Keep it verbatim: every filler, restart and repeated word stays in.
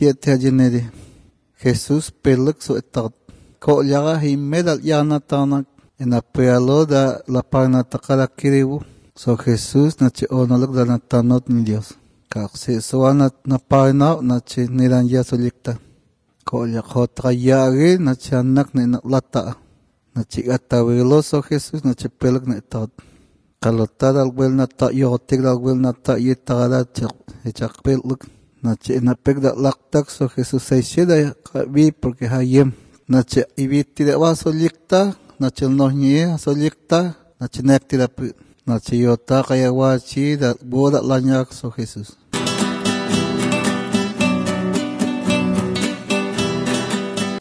Yete ajinedi. Jesús peluk su etat. Ko yaga himedal yana tanak. En apealo da la pana takala kiribu. So Jesús nachi onoluk da natanot ni Dios. Kak si suana na pana nachi nilan yasolikta. Ko ya khotra yagi nachi anak ni naklata. Nachi atawilo so Jesús nachi peluk na etat. Kalau tadal bel nata yotik dal bel nata yitagala chak chak peluk. Nachi napek da laktak so Jesús se shida kabi porque hayem. Nachi ibiti da wasolikta. Nachi nohnie solikta. Nachi nekti da nachi yota kaya wachi da boda lanyak so Jesús.